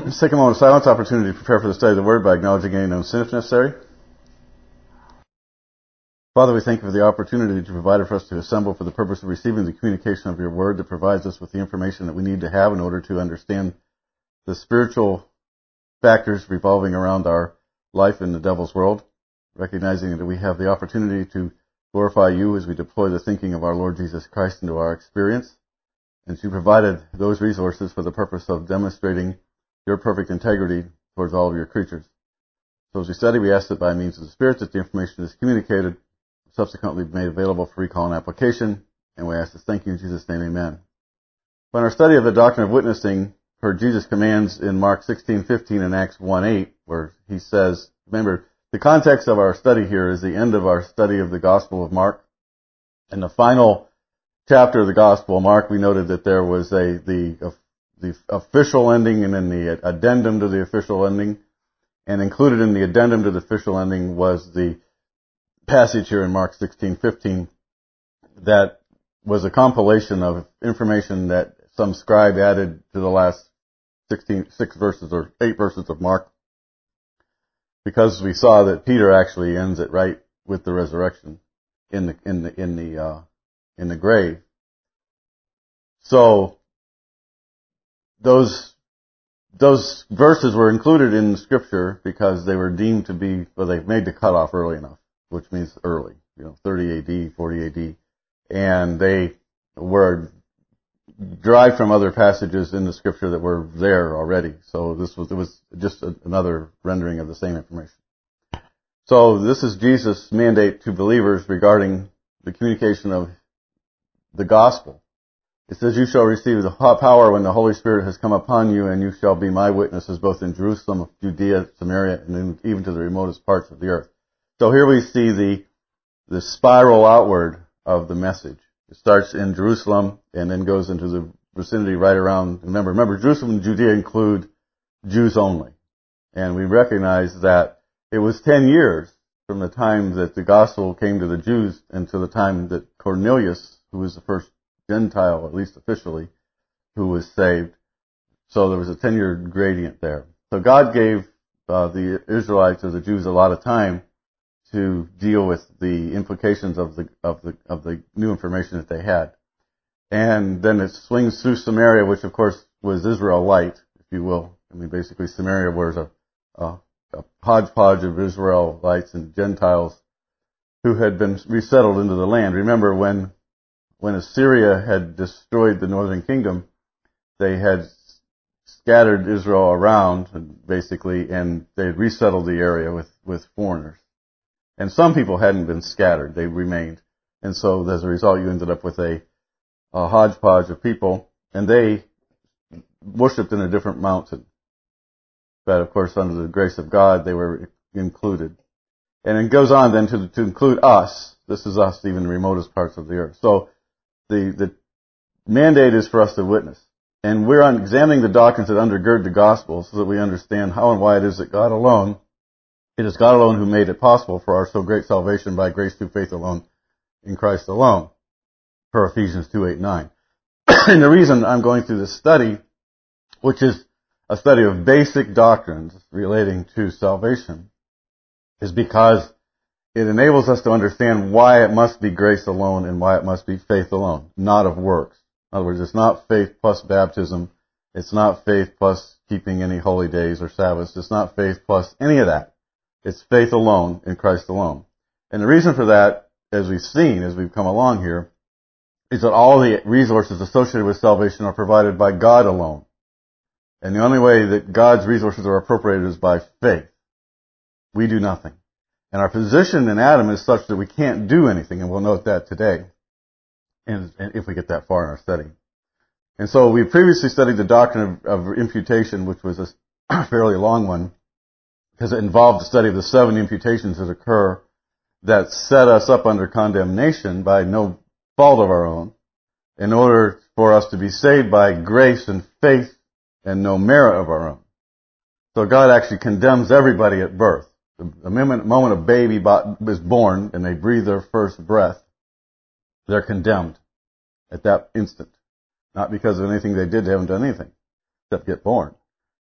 Let's take a moment of silence opportunity to prepare for the study of the Word by acknowledging any known sin if necessary. Father, we thank you for the opportunity that you provided for us to assemble for the purpose of receiving the communication of your Word that provides us with the information that we need to have in order to understand the spiritual factors revolving around our life in the devil's world, recognizing that we have the opportunity to glorify you as we deploy the thinking of our Lord Jesus Christ into our experience. And you provided those resources for the purpose of demonstrating your perfect integrity towards all of your creatures. So as we study, we ask that by means of the Spirit that the information is communicated, subsequently made available for recall and application, and we ask this thank you in Jesus' name, amen. In our study of the doctrine of witnessing, per Jesus' commands in Mark 16:15 and Acts 1:8, where he says, remember, the context of our study here is the end of our study of the Gospel of Mark. In the final chapter of the Gospel of Mark, we noted that there was the official ending and then the addendum to the official ending. And included in the addendum to the official ending was the passage here in Mark 16:15 that was a compilation of information that some scribe added to the last 6 verses or 8 verses of Mark, because we saw that Peter actually ends it right with the resurrection in the grave. So those verses were included in Scripture because they were deemed to be, well, they made the cutoff early enough, which means early, 30 AD, 40 AD, and they were derived from other passages in the Scripture that were there already. So it was just another rendering of the same information. So this is Jesus' mandate to believers regarding the communication of the gospel. It says, you shall receive the power when the Holy Spirit has come upon you, and you shall be my witnesses both in Jerusalem, Judea, Samaria, and even to the remotest parts of the earth. So here we see the spiral outward of the message. It starts in Jerusalem and then goes into the vicinity right around. Remember, Jerusalem and Judea include Jews only. And we recognize that it was 10 years from the time that the gospel came to the Jews and to the time that Cornelius, who was the first Gentile, at least officially, who was saved. So there was a 10-year gradient there. So God gave the Israelites or the Jews a lot of time to deal with the implications of the new information that they had. And then it swings through Samaria, which of course was Israelite, if you will. I mean, basically Samaria was a hodgepodge of Israelites and Gentiles who had been resettled into the land. Remember, when Assyria had destroyed the northern kingdom, they had scattered Israel around, basically, and they had resettled the area with foreigners. And some people hadn't been scattered. They remained. And so as a result, you ended up with a hodgepodge of people, and they worshipped in a different mountain. But of course, under the grace of God, they were included. And it goes on then to include us. This is us, even the remotest parts of the earth. So the mandate is for us to witness. And we're examining the doctrines that undergird the gospel so that we understand how and why it is that it is God alone who made it possible for our so great salvation by grace through faith alone in Christ alone, per Ephesians 2:8-9. And the reason I'm going through this study, which is a study of basic doctrines relating to salvation, is because it enables us to understand why it must be grace alone and why it must be faith alone, not of works. In other words, it's not faith plus baptism. It's not faith plus keeping any holy days or Sabbaths. It's not faith plus any of that. It's faith alone in Christ alone. And the reason for that, as we've seen, as we've come along here, is that all the resources associated with salvation are provided by God alone. And the only way that God's resources are appropriated is by faith. We do nothing. And our position in Adam is such that we can't do anything, and we'll note that today, and if we get that far in our study. And so we previously studied the doctrine of imputation, which was a fairly long one, because it involved the study of the 7 imputations that occur that set us up under condemnation by no fault of our own, in order for us to be saved by grace and faith and no merit of our own. So God actually condemns everybody at birth. The moment a baby is born and they breathe their first breath, they're condemned at that instant. Not because of anything they did, they haven't done anything except get born.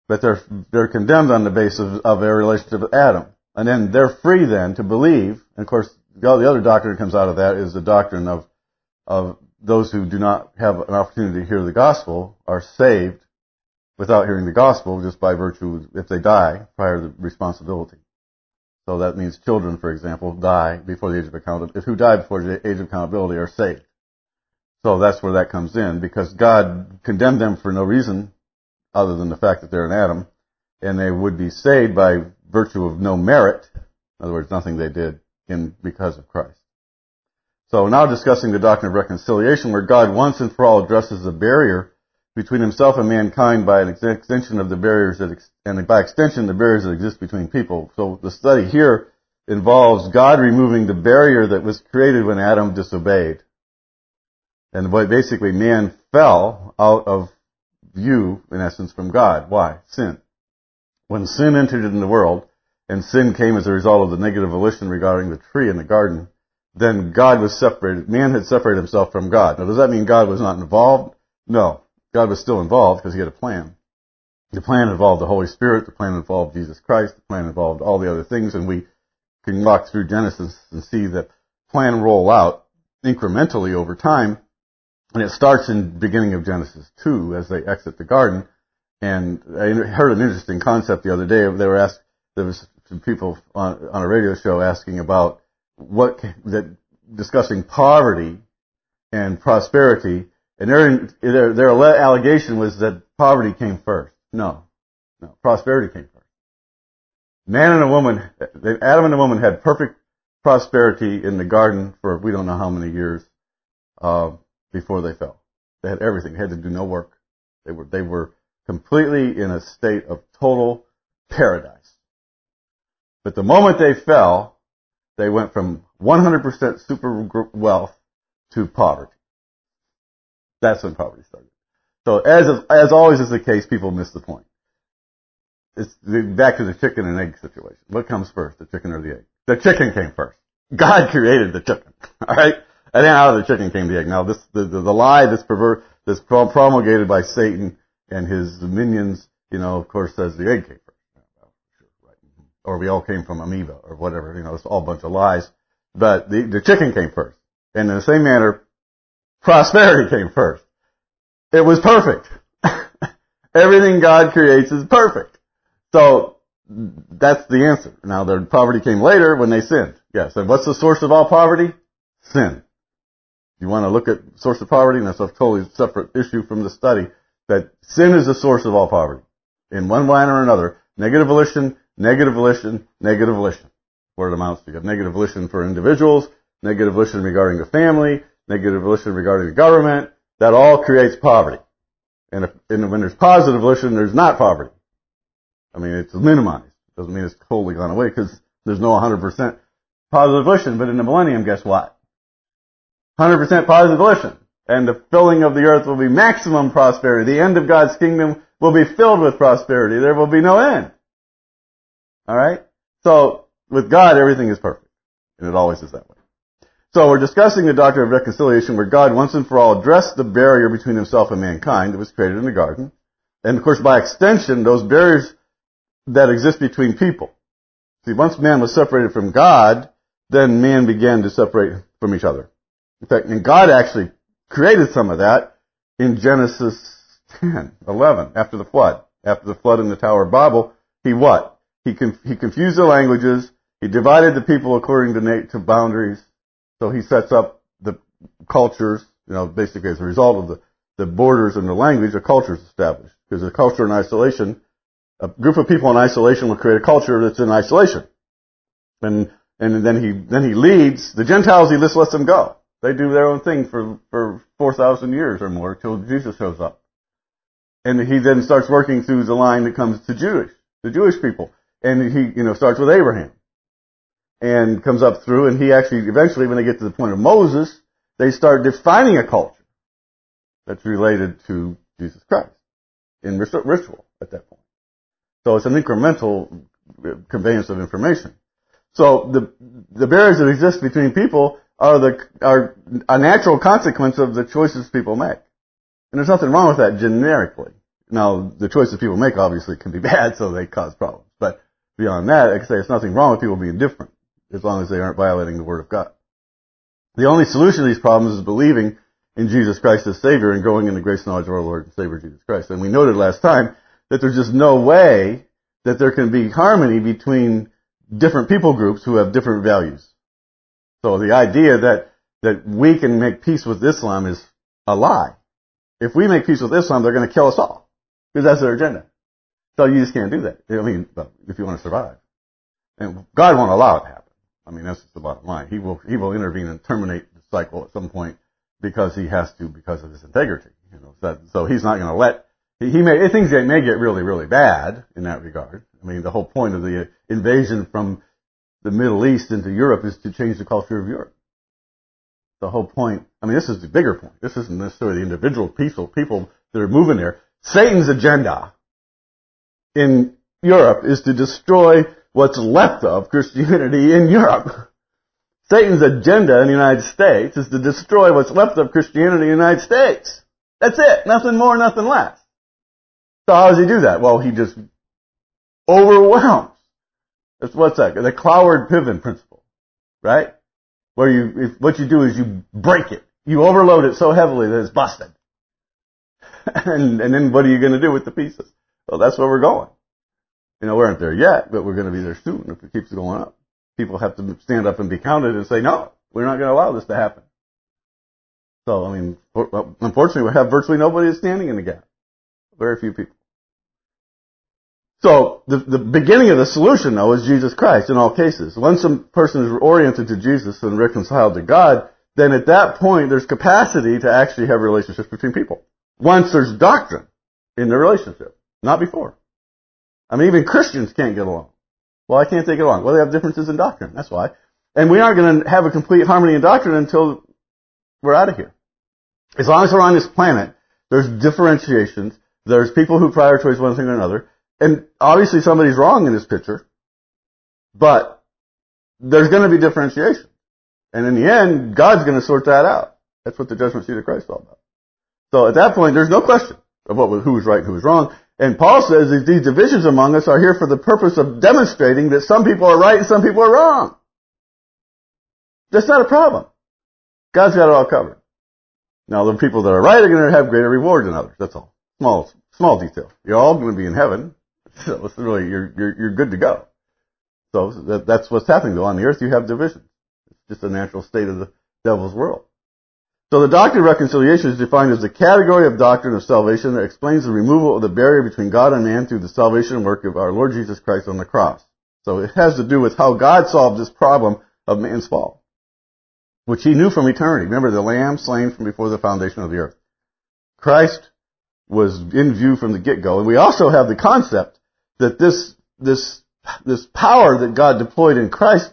but they're condemned on the basis of their relationship with Adam. And then they're free then to believe, and of course the other doctrine that comes out of that is the doctrine of those who do not have an opportunity to hear the gospel are saved without hearing the gospel just by virtue if they die prior to responsibility. So that means children, for example, die before the age of accountability. Who die before the age of accountability are saved. So that's where that comes in, because God condemned them for no reason other than the fact that they're an Adam, and they would be saved by virtue of no merit. In other words, nothing they did because of Christ. So now discussing the doctrine of reconciliation, where God once and for all addresses the barrier between himself and mankind by an extension of the barriers and by extension the barriers that exist between people. So the study here involves God removing the barrier that was created when Adam disobeyed. And basically man fell out of view, in essence, from God. Why? Sin. When sin entered into the world, and sin came as a result of the negative volition regarding the tree in the garden, then God was separated. Man had separated himself from God. Now, does that mean God was not involved? No. God was still involved because he had a plan. The plan involved the Holy Spirit. The plan involved Jesus Christ. The plan involved all the other things. And we can walk through Genesis and see the plan roll out incrementally over time. And it starts in the beginning of Genesis 2 as they exit the garden. And I heard an interesting concept the other day. There was some people on a radio show asking about discussing poverty and prosperity. And their allegation was that poverty came first. No, prosperity came first. Adam and the woman had perfect prosperity in the garden for we don't know how many years before they fell. They had everything. They had to do no work. They were completely in a state of total paradise. But the moment they fell, they went from 100% super wealth to poverty. That's when poverty started. So as always is the case, people miss the point. It's back to the chicken and egg situation. What comes first, the chicken or the egg? The chicken came first. God created the chicken. All right? And then out of the chicken came the egg. Now the lie that's promulgated by Satan and his minions, of course says the egg came first. Or we all came from amoeba or whatever, it's all a bunch of lies. But the chicken came first. And in the same manner, prosperity came first. It was perfect. Everything God creates is perfect. So that's the answer. Now, the poverty came later when they sinned. Yes. And what's the source of all poverty? Sin. You want to look at source of poverty, and that's a totally separate issue from the study, that sin is the source of all poverty. In one way or another, negative volition, negative volition, negative volition. Where it amounts to. You have negative volition for individuals, negative volition regarding the family, negative volition regarding the government. That all creates poverty. And when there's positive volition, there's not poverty. I mean, it's minimized. Doesn't mean it's totally gone away because there's no 100% positive volition. But in the millennium, guess what? 100% positive volition. And the filling of the earth will be maximum prosperity. The end of God's kingdom will be filled with prosperity. There will be no end. Alright? So, with God, everything is perfect. And it always is that way. So we're discussing the doctrine of reconciliation where God once and for all addressed the barrier between himself and mankind that was created in the garden. And of course, by extension, those barriers that exist between people. See, once man was separated from God, then man began to separate from each other. In fact, and God actually created some of that in Genesis 10:11, after the flood. After the flood in the Tower of Babel, he what? He confused the languages. He divided the people according to boundaries. So he sets up the cultures, basically as a result of the borders and the language, a culture is established. Because a culture in isolation, a group of people in isolation will create a culture that's in isolation. And then he leads, the Gentiles, he just lets them go. They do their own thing for 4,000 years or more till Jesus shows up. And he then starts working through the line that comes to the Jewish people. And he starts with Abraham. And comes up through, and he actually, eventually, when they get to the point of Moses, they start defining a culture that's related to Jesus Christ in ritual at that point. So it's an incremental conveyance of information. So the barriers that exist between people are a natural consequence of the choices people make. And there's nothing wrong with that generically. Now, the choices people make obviously can be bad, so they cause problems. But beyond that, I can say it's nothing wrong with people being different, as long as they aren't violating the Word of God. The only solution to these problems is believing in Jesus Christ as Savior and growing in the grace and knowledge of our Lord and Savior Jesus Christ. And we noted last time that there's just no way that there can be harmony between different people groups who have different values. So the idea that we can make peace with Islam is a lie. If we make peace with Islam, they're going to kill us all, because that's their agenda. So you just can't do that. I mean, if you want to survive. And God won't allow it to happen. I mean, that's just the bottom line. He will intervene and terminate the cycle at some point because he has to, because of his integrity. So he's not going to let, things that may get really, really bad in that regard. I mean, the whole point of the invasion from the Middle East into Europe is to change the culture of Europe. The whole point, I mean, this is the bigger point. This isn't necessarily the individual people that are moving there. Satan's agenda in Europe is to destroy what's left of Christianity in Europe. Satan's agenda in the United States is to destroy what's left of Christianity in the United States. That's it. Nothing more, nothing less. So how does he do that? Well, he just overwhelms. What's that? The Cloward-Piven principle, right? Where what you do is you break it. You overload it so heavily that it's busted. and then what are you going to do with the pieces? Well, that's where we're going. We aren't there yet, but we're going to be there soon if it keeps going up. People have to stand up and be counted and say, no, we're not going to allow this to happen. So, I mean, unfortunately, we have virtually nobody standing in the gap. Very few people. So, the beginning of the solution, though, is Jesus Christ in all cases. Once a person is oriented to Jesus and reconciled to God, then at that point, there's capacity to actually have relationships between people. Once there's doctrine in the relationship, not before. I mean, even Christians can't get along. Why can't they get along? Well, they have differences in doctrine. That's why. And we aren't going to have a complete harmony in doctrine until we're out of here. As long as we're on this planet, there's differentiations. There's people who prioritize one thing or another. And obviously somebody's wrong in this picture. But there's going to be differentiation. And in the end, God's going to sort that out. That's what the judgment seat of Christ is all about. So at that point, there's no question of who was right and who was wrong. And Paul says that these divisions among us are here for the purpose of demonstrating that some people are right and some people are wrong. That's not a problem. God's got it all covered. Now, the people that are right are going to have greater reward than others. That's all. Small detail. You're all going to be in heaven. So it's really, you're good to go. So that's what's happening though. On the earth, you have divisions. It's just a natural state of the devil's world. So the doctrine of reconciliation is defined as the category of doctrine of salvation that explains the removal of the barrier between God and man through the salvation work of our Lord Jesus Christ on the cross. So it has to do with how God solved this problem of man's fall, which he knew from eternity. Remember, the lamb slain from before the foundation of the earth. Christ was in view from the get-go. And we also have the concept that this power that God deployed in Christ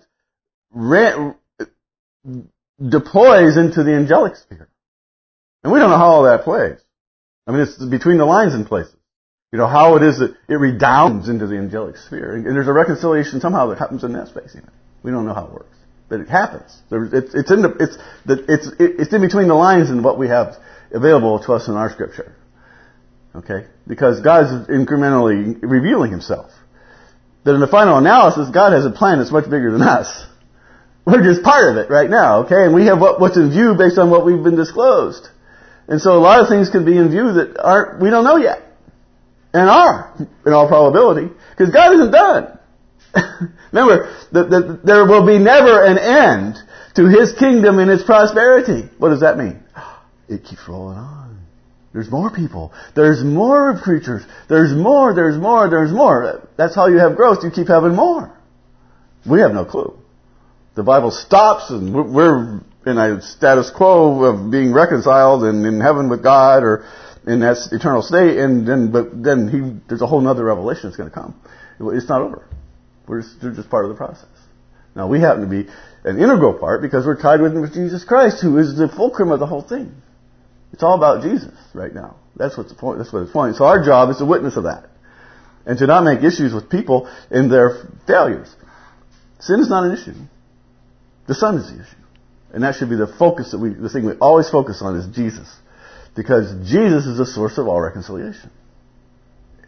deploys into the angelic sphere. And we don't know how all that plays. I mean, it's between the lines in places. How it is that it redounds into the angelic sphere. And there's a reconciliation somehow that happens in that space. We don't know how it works. But it happens. It's in between the lines in what we have available to us in our scripture. Okay? Because God is incrementally revealing himself. That in the final analysis, God has a plan that's much bigger than us. We're just part of it right now, okay? And we have what's in view based on what we've been disclosed. And so a lot of things can be in view that we don't know yet. And are, in all probability. Because God isn't done. Remember, there will be never an end to his kingdom and its prosperity. What does that mean? It keeps rolling on. There's more people. There's more creatures. There's more. That's how you have growth. You keep having more. We have no clue. The Bible stops and we're in a status quo of being reconciled and in heaven with God or in that eternal state. But then there's a whole other revelation that's going to come. It's not over. We're just part of the process. Now we happen to be an integral part because we're tied with Jesus Christ, who is the fulcrum of the whole thing. It's all about Jesus right now. That's what's the point. That's what it's pointing. So our job is to witness of that. And to not make issues with people in their failures. Sin is not an issue. The Son is the issue. And that should be the focus the thing we always focus on is Jesus. Because Jesus is the source of all reconciliation.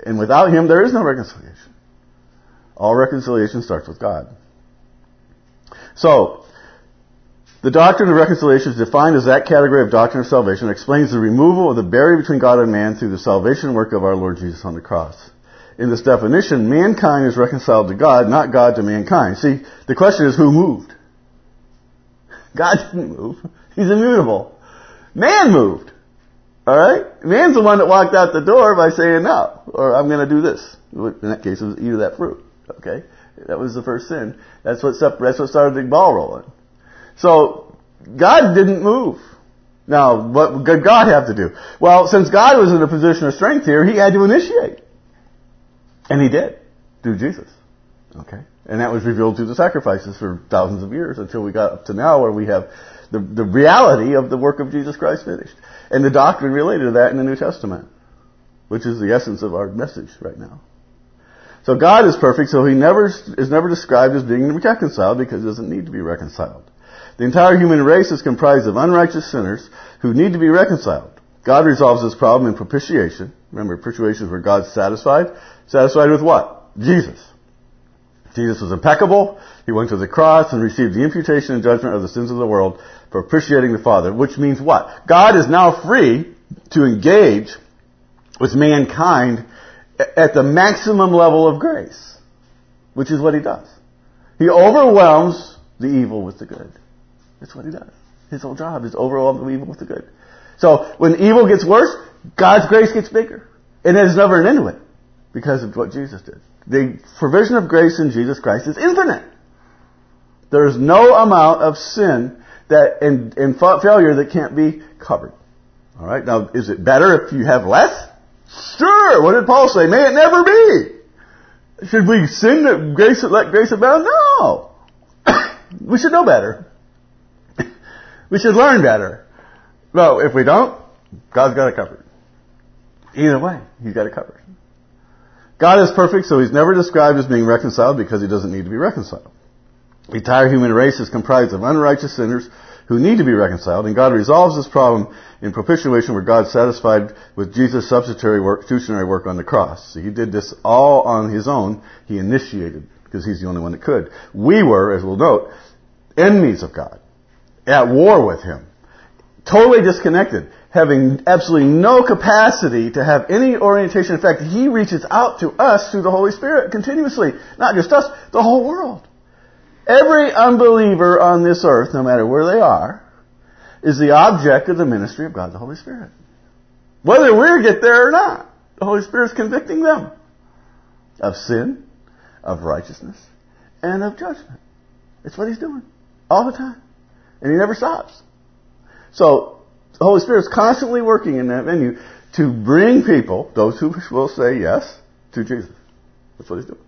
And without him, there is no reconciliation. All reconciliation starts with God. So, the doctrine of reconciliation is defined as that category of doctrine of salvation that explains the removal of the barrier between God and man through the salvation work of our Lord Jesus on the cross. In this definition, mankind is reconciled to God, not God to mankind. See, the question is who moved? God didn't move. He's immutable. Man moved. Alright? Man's the one that walked out the door by saying no, or I'm going to do this. In that case, it was eat of that fruit. Okay? That was the first sin. That's what started the ball rolling. So, God didn't move. Now, what did God have to do? Well, since God was in a position of strength here, he had to initiate. And he did, through Jesus. Okay? And that was revealed through the sacrifices for thousands of years until we got up to now where we have the reality of the work of Jesus Christ finished. And the doctrine related to that in the New Testament, which is the essence of our message right now. So God is perfect, so he is never described as being reconciled because he doesn't need to be reconciled. The entire human race is comprised of unrighteous sinners who need to be reconciled. God resolves this problem in propitiation. Remember, propitiation is where God's satisfied. Satisfied with what? Jesus. Jesus was impeccable. He went to the cross and received the imputation and judgment of the sins of the world, propitiating the Father. Which means what? God is now free to engage with mankind at the maximum level of grace, which is what he does. He overwhelms the evil with the good. That's what he does. His whole job is overwhelm the evil with the good. So when evil gets worse, God's grace gets bigger. And there's never an end to it because of what Jesus did. The provision of grace in Jesus Christ is infinite. There is no amount of sin that and failure that can't be covered. All right. Now, is it better if you have less? Sure. What did Paul say? May it never be. Should we sin that let grace abound? No. We should know better. We should learn better. Well, if we don't, God's got it covered. Either way, he's got it covered. God is perfect, so he's never described as being reconciled because he doesn't need to be reconciled. The entire human race is comprised of unrighteous sinners who need to be reconciled, and God resolves this problem in propitiation where God satisfied with Jesus' substitutionary work on the cross. So he did this all on his own. He initiated, because he's the only one that could. We were, as we'll note, enemies of God, at war with him, totally disconnected, having absolutely no capacity to have any orientation. In fact, he reaches out to us through the Holy Spirit continuously. Not just us, the whole world. Every unbeliever on this earth, no matter where they are, is the object of the ministry of God the Holy Spirit. Whether we get there or not, the Holy Spirit is convicting them of sin, of righteousness, and of judgment. It's what he's doing all the time. And he never stops. So, the Holy Spirit is constantly working in that venue to bring people, those who will say yes, to Jesus. That's what he's doing.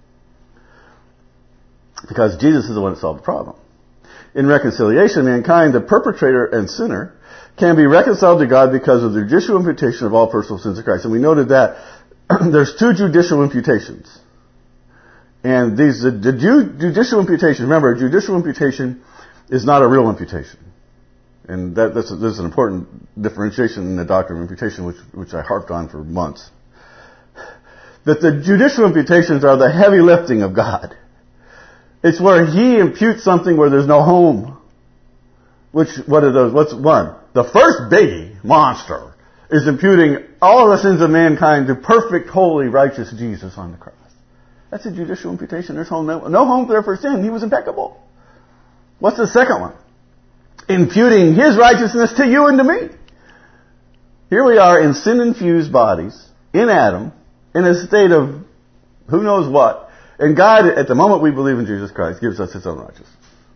Because Jesus is the one that solved the problem. In reconciliation, mankind, the perpetrator and sinner, can be reconciled to God because of the judicial imputation of all personal sins of Christ. And we noted that there's two judicial imputations. And the judicial imputation, remember, judicial imputation is not a real imputation. And this is an important differentiation in the doctrine of imputation, which I harped on for months. That the judicial imputations are the heavy lifting of God. It's where he imputes something where there's no home. What are those? What's one? The first biggie, monster, is imputing all the sins of mankind to perfect, holy, righteous Jesus on the cross. That's a judicial imputation. There's no home there for sin. He was impeccable. What's the second one? Imputing his righteousness to you and to me. Here we are in sin-infused bodies, in Adam, in a state of who knows what. And God, at the moment we believe in Jesus Christ, gives us his own righteousness.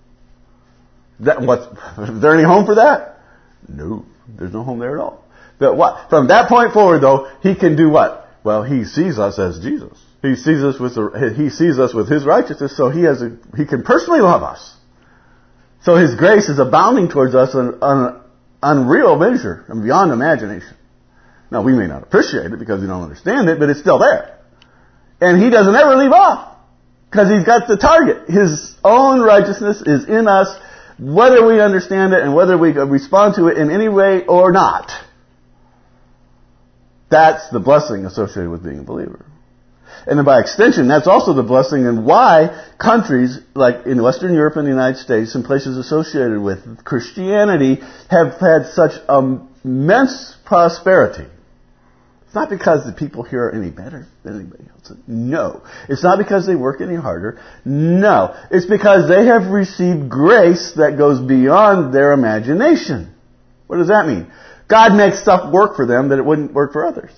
Is there any home for that? No. There's no home there at all. But what? From that point forward, though, he can do what? Well, he sees us as Jesus. He sees us with his righteousness, so he can personally love us. So his grace is abounding towards us on an unreal measure and beyond imagination. Now, we may not appreciate it because we don't understand it, but it's still there. And he doesn't ever leave off because he's got the target. His own righteousness is in us, whether we understand it and whether we respond to it in any way or not. That's the blessing associated with being a believer. And then by extension, that's also the blessing and why countries like in Western Europe and the United States and places associated with Christianity have had such immense prosperity. It's not because the people here are any better than anybody else. No. It's not because they work any harder. No. It's because they have received grace that goes beyond their imagination. What does that mean? God makes stuff work for them that it wouldn't work for others.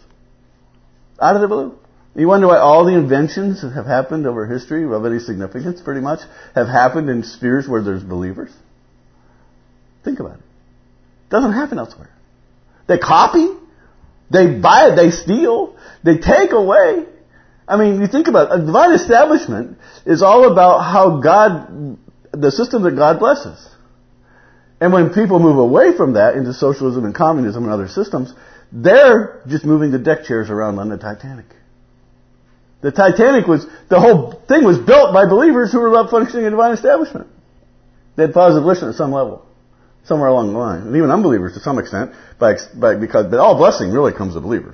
Out of the blue. You wonder why all the inventions that have happened over history of any significance, pretty much, have happened in spheres where there's believers? Think about it. It doesn't happen elsewhere. They copy. They buy it, they steal, they take away. I mean, you think about it, a divine establishment is all about how God, the system that God blesses. And when people move away from that into socialism and communism and other systems, they're just moving the deck chairs around on the Titanic. The Titanic the whole thing was built by believers who were about functioning in a divine establishment. They had positive volition at some level. Somewhere along the line. And even unbelievers to some extent, but all blessing really comes to believers.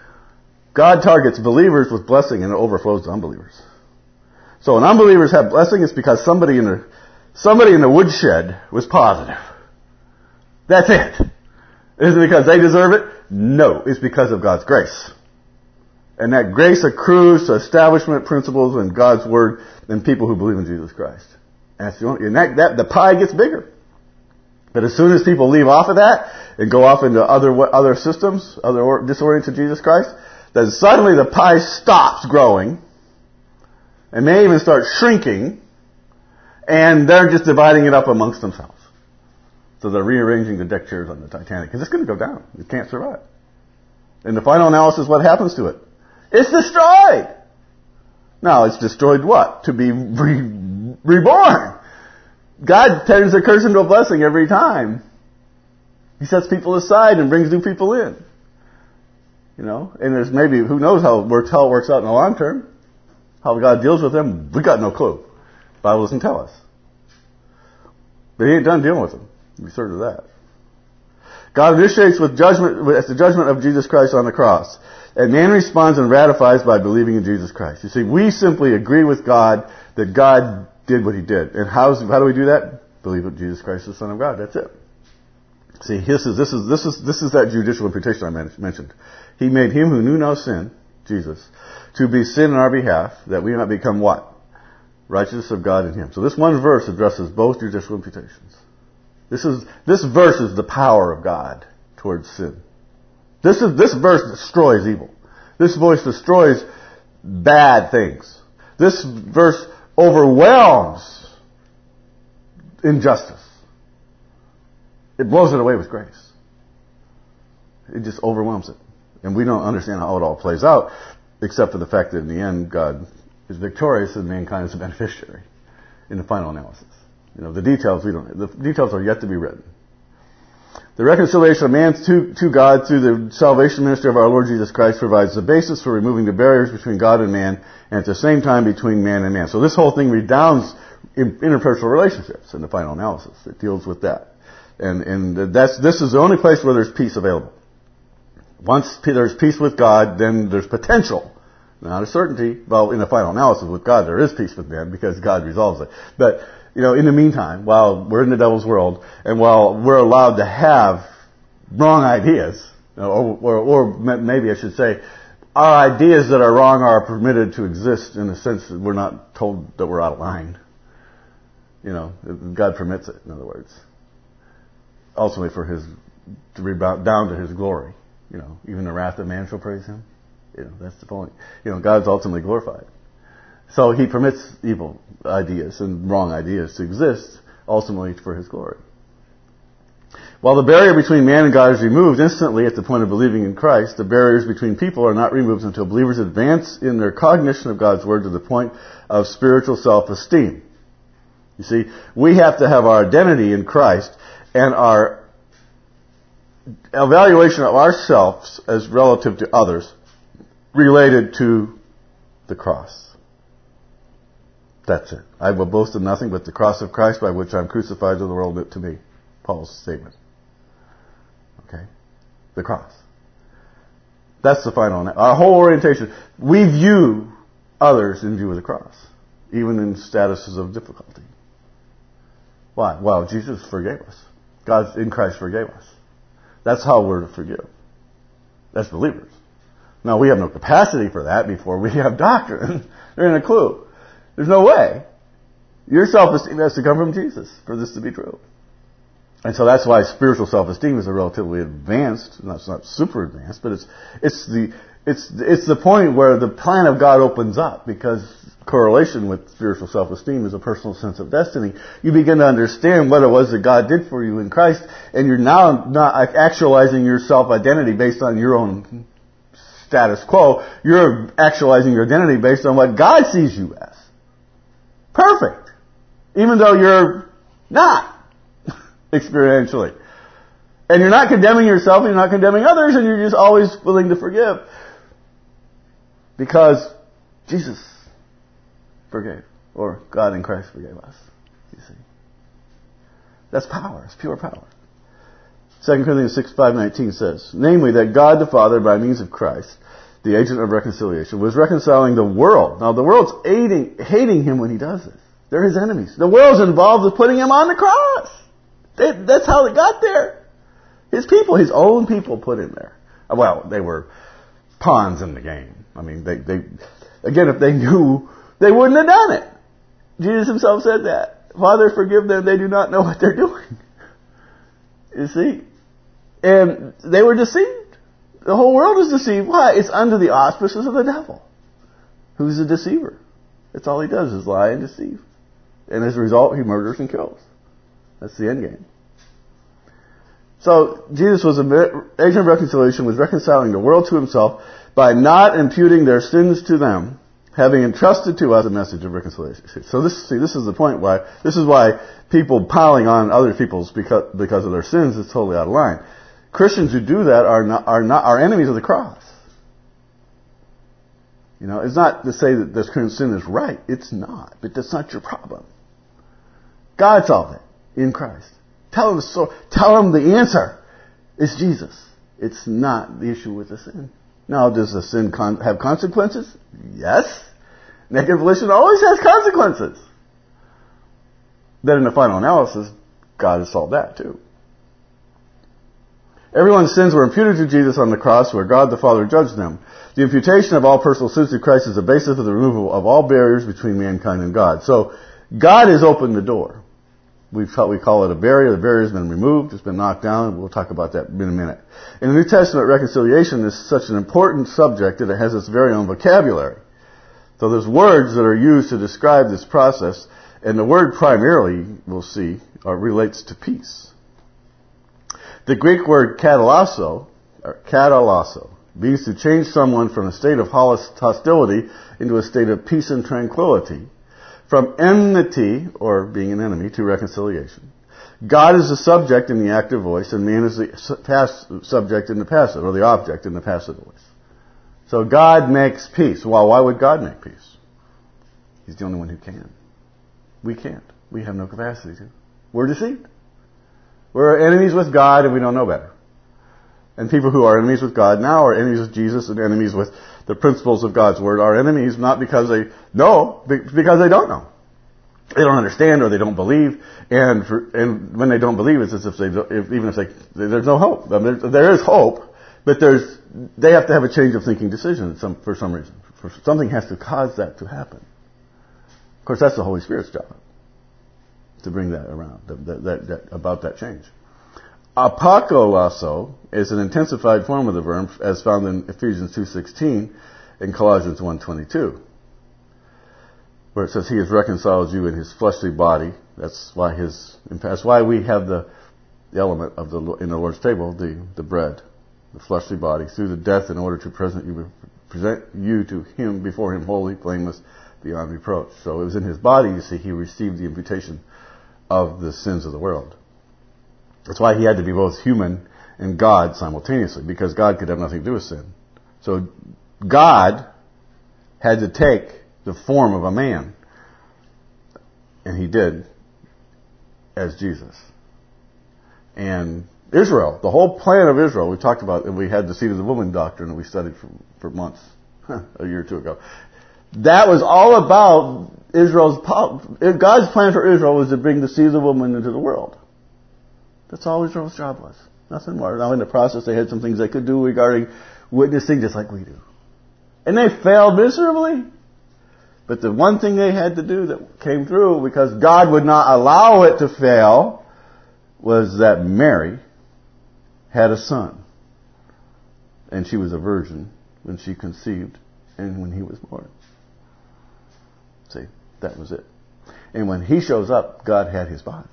God targets believers with blessing and it overflows to unbelievers. So when unbelievers have blessing, it's because somebody in the woodshed was positive. That's it. Is it because they deserve it? No. It's because of God's grace. And that grace accrues to establishment principles and God's Word and people who believe in Jesus Christ. And that's the only, and the pie gets bigger. But as soon as people leave off of that and go off into other systems, disoriented to Jesus Christ, then suddenly the pie stops growing and may even start shrinking, and they're just dividing it up amongst themselves. So they're rearranging the deck chairs on the Titanic because it's going to go down. It can't survive. In the final analysis, what happens to it? It's destroyed. Now, it's destroyed what? To be reborn. God turns a curse into a blessing every time. He sets people aside and brings new people in. You know, and there's maybe, who knows how it works out in the long term. How God deals with them, we got no clue. The Bible doesn't tell us. But He ain't done dealing with them. Be certain of that. God initiates with judgment, as the judgment of Jesus Christ on the cross. And man responds and ratifies by believing in Jesus Christ. You see, we simply agree with God that God did what He did. And how do we do that? Believe that Jesus Christ is the Son of God. That's it. See, this is that judicial imputation I mentioned. He made Him who knew no sin, Jesus, to be sin on our behalf, that we might become what? Righteousness of God in Him. So this one verse addresses both judicial imputations. This verse is the power of God towards sin. This verse destroys evil. This verse destroys bad things. This verse overwhelms injustice. It blows it away with grace. It just overwhelms it. And we don't understand how it all plays out, except for the fact that in the end, God is victorious and mankind is a beneficiary in the final analysis. You know, the details are yet to be written. The reconciliation of man to God through the salvation ministry of our Lord Jesus Christ provides the basis for removing the barriers between God and man, and at the same time between man and man. So this whole thing redounds interpersonal relationships in the final analysis. It deals with that. And this is the only place where there's peace available. Once there's peace with God, then there's potential. Not a certainty. Well, in the final analysis with God, there is peace with man because God resolves it. But, you know, in the meantime, while we're in the devil's world, and while we're allowed to have wrong ideas, or maybe I should say, our ideas that are wrong are permitted to exist in the sense that we're not told that we're out of line. You know, God permits it, in other words. Ultimately to rebound down to His glory. You know, even the wrath of man shall praise Him. You know, that's the point. You know, God's ultimately glorified. So He permits evil ideas and wrong ideas to exist, ultimately for His glory. While the barrier between man and God is removed instantly at the point of believing in Christ, the barriers between people are not removed until believers advance in their cognition of God's Word to the point of spiritual self-esteem. You see, we have to have our identity in Christ and our evaluation of ourselves as relative to others related to the cross. That's it. I will boast of nothing but the cross of Christ by which I am crucified to the world to me. Paul's statement. Okay? The cross. That's the final. Our whole orientation. We view others in view of the cross, even in statuses of difficulty. Why? Well, Jesus forgave us. God in Christ forgave us. That's how we're to forgive. That's believers. Now, we have no capacity for that before we have doctrine. There ain't a clue. There's no way. Your self-esteem has to come from Jesus for this to be true. And so that's why spiritual self-esteem is a relatively advanced, it's not super advanced, but it's the point where the plan of God opens up, because correlation with spiritual self-esteem is a personal sense of destiny. You begin to understand what it was that God did for you in Christ, and you're now not actualizing your self-identity based on your own status quo. You're actualizing your identity based on what God sees you as. Perfect. Even though you're not experientially. And you're not condemning yourself, and you're not condemning others, and you're just always willing to forgive. Because Jesus forgave, or God in Christ forgave us. You see. That's power. It's pure power. 2 Corinthians 6:5-19 says, namely, that God the Father, by means of Christ, the agent of reconciliation, was reconciling the world. Now, the world's hating him when he does this. They're his enemies. The world's involved with putting him on the cross. That's how it got there. His people, his own people, put him there. Well, they were pawns in the game. I mean, they again, if they knew, they wouldn't have done it. Jesus himself said that. Father, forgive them, they do not know what they're doing. You see? And they were deceived. The whole world is deceived. Why? It's under the auspices of the devil, who's a deceiver. That's all he does, is lie and deceive. And as a result, he murders and kills. That's the end game. So, Jesus was an agent of reconciliation, was reconciling the world to himself by not imputing their sins to them, having entrusted to us a message of reconciliation. So this is the point why, this is why people piling on other people's because of their sins is totally out of line. Christians who do that are enemies of the cross. You know, it's not to say that this current sin is right. It's not. But that's not your problem. God solved it in Christ. Tell him the answer. It's Jesus. It's not the issue with the sin. Now, does the sin have consequences? Yes. Negative volition always has consequences. Then in the final analysis, God has solved that too. Everyone's sins were imputed to Jesus on the cross, where God the Father judged them. The imputation of all personal sins to Christ is the basis of the removal of all barriers between mankind and God. So, God has opened the door. We call it a barrier. The barrier has been removed. It's been knocked down. We'll talk about that in a minute. In the New Testament, reconciliation is such an important subject that it has its very own vocabulary. So there's words that are used to describe this process, and the word primarily, we'll see, relates to peace. The Greek word katalasso means to change someone from a state of hostility into a state of peace and tranquility, from enmity, or being an enemy, to reconciliation. God is the subject in the active voice, and man is the subject in the passive, or the object in the passive voice. So God makes peace. Well, why would God make peace? He's the only one who can. We can't. We have no capacity to. We're deceived. We're enemies with God, and we don't know better. And people who are enemies with God now are enemies with Jesus and enemies with the principles of God's Word. Are enemies not because they know, because they don't know. They don't understand, or they don't believe. And when they don't believe, it's as if there's no hope. I mean, there is hope, but they have to have a change of thinking decision for some reason. Something has to cause that to happen. Of course, that's the Holy Spirit's job, to bring that around, about that change. Apokalasso is an intensified form of the verb, as found in Ephesians 2:16 and Colossians 1:22, where it says He has reconciled you in His fleshly body. That's why we have the element of in the Lord's table, the bread, the fleshly body, through the death, in order to present you to Him, before Him, holy, blameless, beyond reproach. So it was in His body, you see, He received the imputation of the sins of the world. That's why He had to be both human and God simultaneously, because God could have nothing to do with sin. So God had to take the form of a man, and He did, as Jesus. And Israel, the whole plan of Israel, we talked about, and we had the seed of the woman doctrine that we studied for months, a year or two ago. That was all about God's plan for Israel was to bring the seed of the woman into the world. That's all Israel's job was. Nothing more. Now in the process they had some things they could do regarding witnessing just like we do. And they failed miserably. But the one thing they had to do that came through, because God would not allow it to fail, was that Mary had a son. And she was a virgin when she conceived and when he was born. See, that was it. And when he shows up, God had his body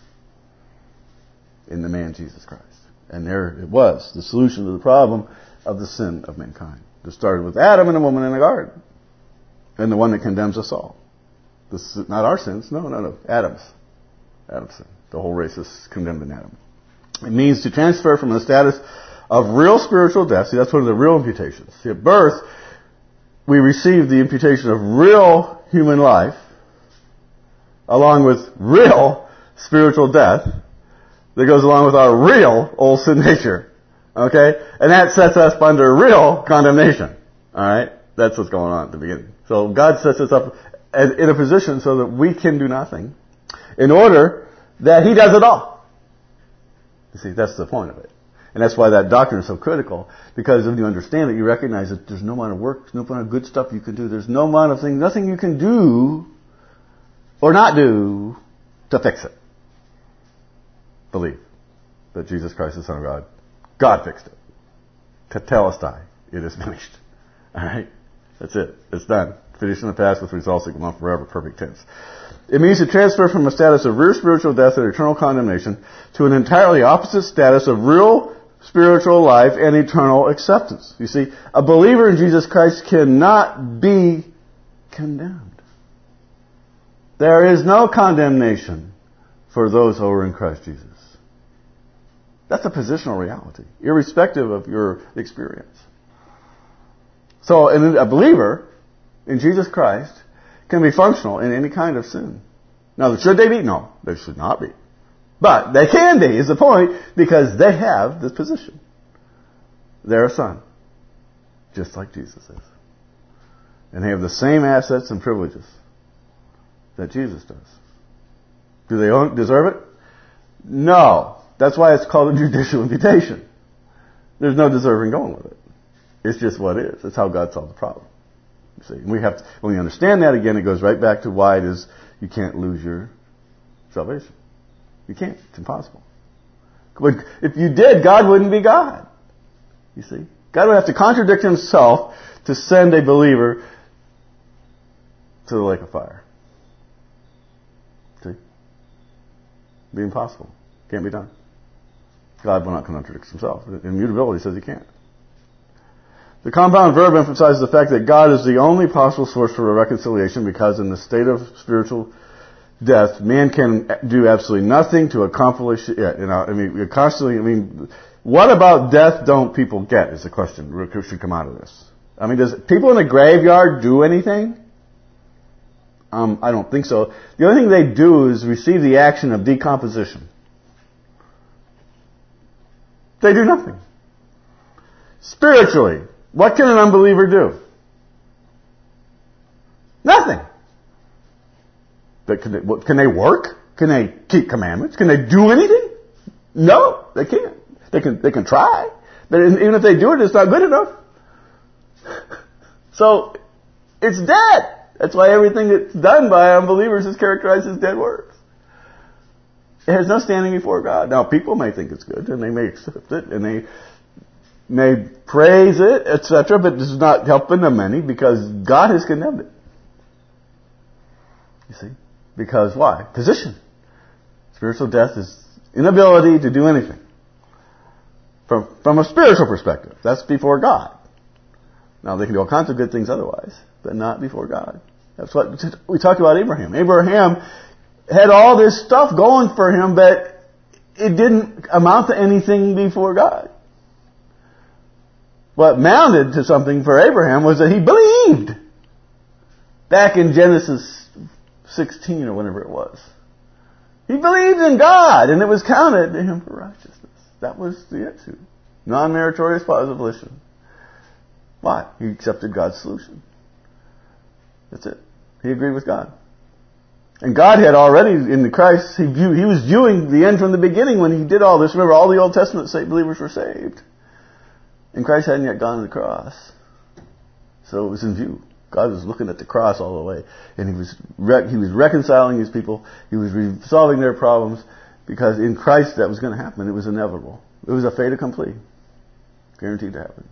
in the man Jesus Christ. And there it was, the solution to the problem of the sin of mankind. It started with Adam and a woman in the garden. And the one that condemns us all. This is not our sins. No. Adam's sin. The whole race is condemned in Adam. It means to transfer from a status of real spiritual death. See, that's one of the real imputations. See, at birth, we receive the imputation of real human life, along with real spiritual death, that goes along with our real old sin nature. Okay? And that sets us under real condemnation. Alright? That's what's going on at the beginning. So God sets us up in a position so that we can do nothing in order that He does it all. You see, that's the point of it. And that's why that doctrine is so critical, because if you understand it, you recognize that there's no amount of work, no amount of good stuff you can do, there's no amount of things, nothing you can do or not do to fix it. Believe that Jesus Christ is the Son of God. God fixed it. Tetelestai. It is finished. Alright? That's it. It's done. Finished in the past with results that go on forever. Perfect tense. It means to transfer from a status of real spiritual death and eternal condemnation to an entirely opposite status of real spiritual life and eternal acceptance. You see, a believer in Jesus Christ cannot be condemned. There is no condemnation for those who are in Christ Jesus. That's a positional reality, irrespective of your experience. So a believer in Jesus Christ can be functional in any kind of sin. Now, should they be? No, they should not be. But they can be, is the point, because they have this position. They're a son, just like Jesus is. And they have the same assets and privileges that Jesus does. Do they deserve it? No. That's why it's called a judicial imputation. There's no deserving going with it. It's just what is. It's how God solved the problem. You see, and when we understand that again, it goes right back to why it is you can't lose your salvation. You can't. It's impossible. If you did, God wouldn't be God. You see, God would have to contradict Himself to send a believer to the lake of fire. See, it'd be impossible. Can't be done. God will not contradict Himself. Immutability says He can't. The compound verb emphasizes the fact that God is the only possible source for a reconciliation, because in the state of spiritual death, man can do absolutely nothing to accomplish it. What about death don't people get is the question that should come out of this. I mean, does people in the graveyard do anything? I don't think so. The only thing they do is receive the action of decomposition. They do nothing. Spiritually, what can an unbeliever do? Nothing. But can they work? Can they keep commandments? Can they do anything? No, they can't. They can try, but even if they do it, it's not good enough. So it's dead. That's why everything that's done by unbelievers is characterized as dead works. It has no standing before God. Now, people may think it's good, and they may accept it, and they may praise it, etc., but this is not helping them any, because God has condemned it. You see? Because why? Position. Spiritual death is inability to do anything. From a spiritual perspective. That's before God. Now, they can do all kinds of good things otherwise, but not before God. That's what we talked about Abraham. Abraham had all this stuff going for him, but it didn't amount to anything before God. What mounted to something for Abraham was that he believed. Back in Genesis 16 or whenever it was. He believed in God, and it was counted to him for righteousness. That was the issue. Non-meritorious positive volition. Why? He accepted God's solution. That's it. He agreed with God. And God had already, in Christ, he was viewing the end from the beginning when he did all this. Remember, all the Old Testament believers were saved. And Christ hadn't yet gone to the cross. So it was in view. God was looking at the cross all the way. And he was reconciling his people. He was resolving their problems. Because in Christ that was going to happen. It was inevitable. It was a fait accompli. Guaranteed to happen.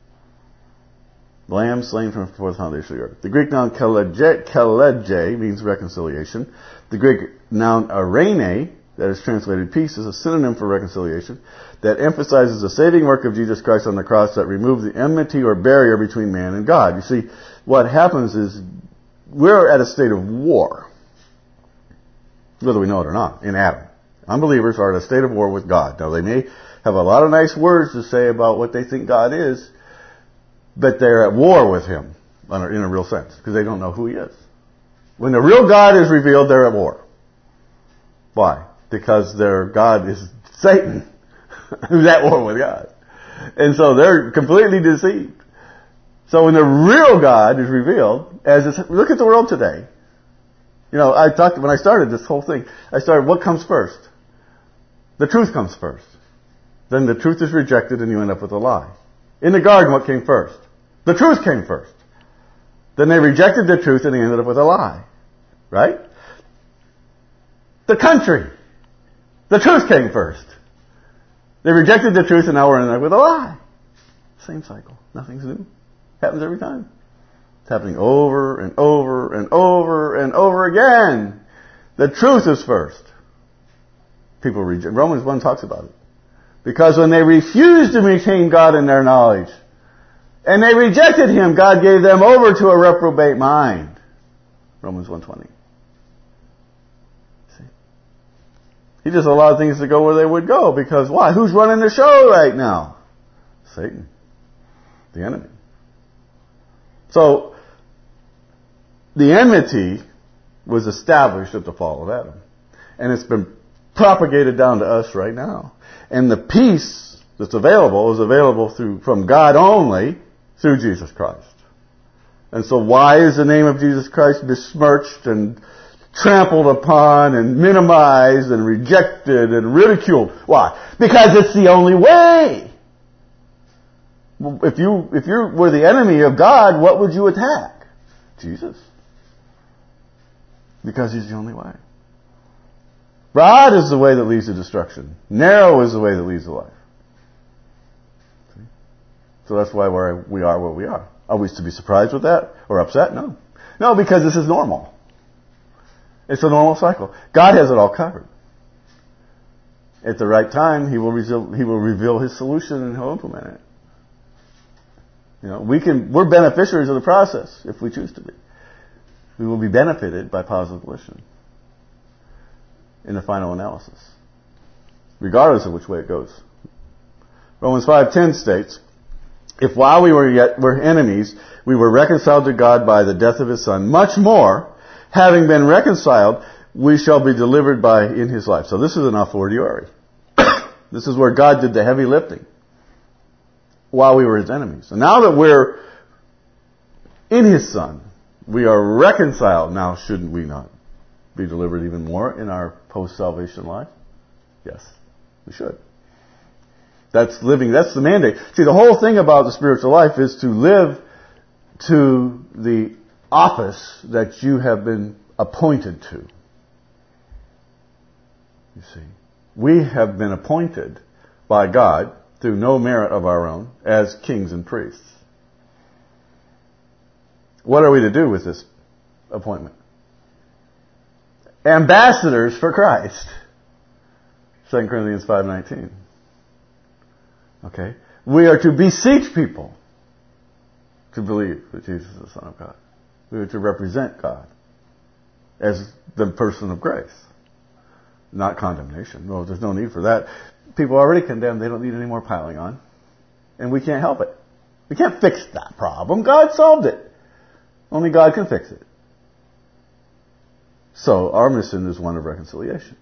Lamb slain from before the foundation of the earth. The Greek noun kelege means reconciliation. The Greek noun arene, that is translated peace, is a synonym for reconciliation that emphasizes the saving work of Jesus Christ on the cross that removed the enmity or barrier between man and God. You see, what happens is we're at a state of war, whether we know it or not, in Adam. Unbelievers are at a state of war with God. Now, they may have a lot of nice words to say about what they think God is, but they're at war with Him in a real sense, because they don't know who He is. When the real God is revealed, they're at war. Why? Because their God is Satan, who's at war with God. And so they're completely deceived. So when the real God is revealed, look at the world today. You know, when I started this whole thing, what comes first? The truth comes first. Then the truth is rejected and you end up with a lie. In the garden, what came first? The truth came first. Then they rejected the truth and they ended up with a lie. Right? The country. The truth came first. They rejected the truth and now we're ending up with a lie. Same cycle. Nothing's new. Happens every time. It's happening over and over and over and over again. The truth is first. People reject. Romans 1 talks about it. Because when they refused to retain God in their knowledge, and they rejected Him, God gave them over to a reprobate mind. Romans 1:20. See? He just allowed things to go where they would go. Because why? Who's running the show right now? Satan. The enemy. So, the enmity was established at the fall of Adam. And it's been propagated down to us right now. And the peace that's available is available from God only through Jesus Christ. And so why is the name of Jesus Christ besmirched and trampled upon and minimized and rejected and ridiculed? Why? Because it's the only way. If you were the enemy of God, what would you attack? Jesus. Because He's the only way. Broad is the way that leads to destruction. Narrow is the way that leads to life. See? So that's why we are where we are. Are we to be surprised with that or upset? No. No, because this is normal. It's a normal cycle. God has it all covered. At the right time, He will reveal His solution and He'll implement it. You know, we're beneficiaries of the process if we choose to be. We will be benefited by positive volition in the final analysis, regardless of which way it goes. Romans 5:10 states, "If while we were enemies, we were reconciled to God by the death of His Son, much more, having been reconciled, we shall be delivered in His life." So this is an a fortiori. This is where God did the heavy lifting while we were His enemies. And now that we're in His Son, we are reconciled. Now, shouldn't we not be delivered even more in our post-salvation life? Yes, we should. That's the mandate. See, the whole thing about the spiritual life is to live to the office that you have been appointed to. You see, we have been appointed by God through no merit of our own as kings and priests. What are we to do with this appointment? Ambassadors for Christ. 2 Corinthians 5:19. Okay? We are to beseech people to believe that Jesus is the Son of God. We are to represent God as the person of grace. Not condemnation. No, there's no need for that. People are already condemned. They don't need any more piling on. And we can't help it. We can't fix that problem. God solved it. Only God can fix it. So our mission is one of reconciliation.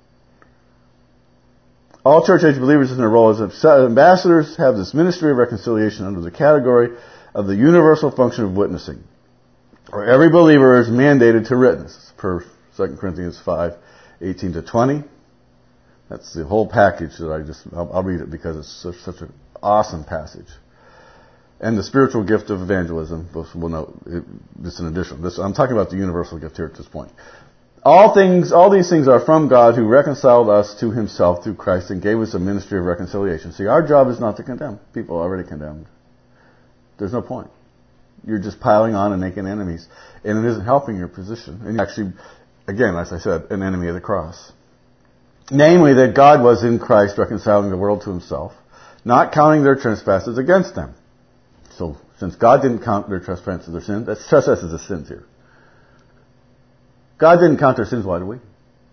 All church age believers in their role as ambassadors have this ministry of reconciliation under the category of the universal function of witnessing. For every believer is mandated to witness, per 2 Corinthians 5:18-20. That's the whole package that I'll read it because it's such an awesome passage. And the spiritual gift of evangelism, we'll know, it's an addition. I'm talking about the universal gift here at this point. All these things are from God, who reconciled us to himself through Christ and gave us a ministry of reconciliation. See, our job is not to condemn. People are already condemned. There's no point. You're just piling on and making enemies. And it isn't helping your position. And you're actually, again, as I said, an enemy of the cross. Namely, that God was in Christ reconciling the world to himself, not counting their trespasses against them. So, since God didn't count their trespasses or sins, that's trespasses of sins here. God didn't count their sins, why do we?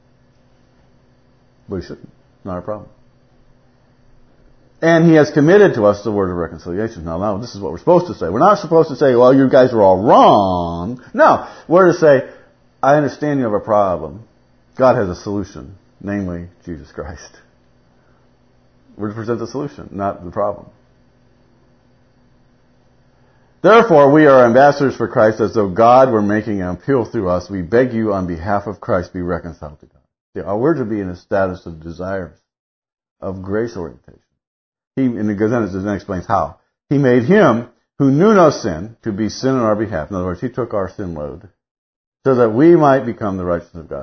We shouldn't. Not a problem. And he has committed to us the word of reconciliation. Now, this is what we're supposed to say. We're not supposed to say, well, you guys are all wrong. No. We're to say, I understand you have a problem. God has a solution, namely Jesus Christ. We're to present the solution, not the problem. Therefore, we are ambassadors for Christ, as though God were making an appeal through us. We beg you on behalf of Christ, be reconciled to God. See, we're to be in a status of desires, of grace orientation. And then explains how. He made him who knew no sin to be sin on our behalf. In other words, he took our sin load so that we might become the righteousness of God.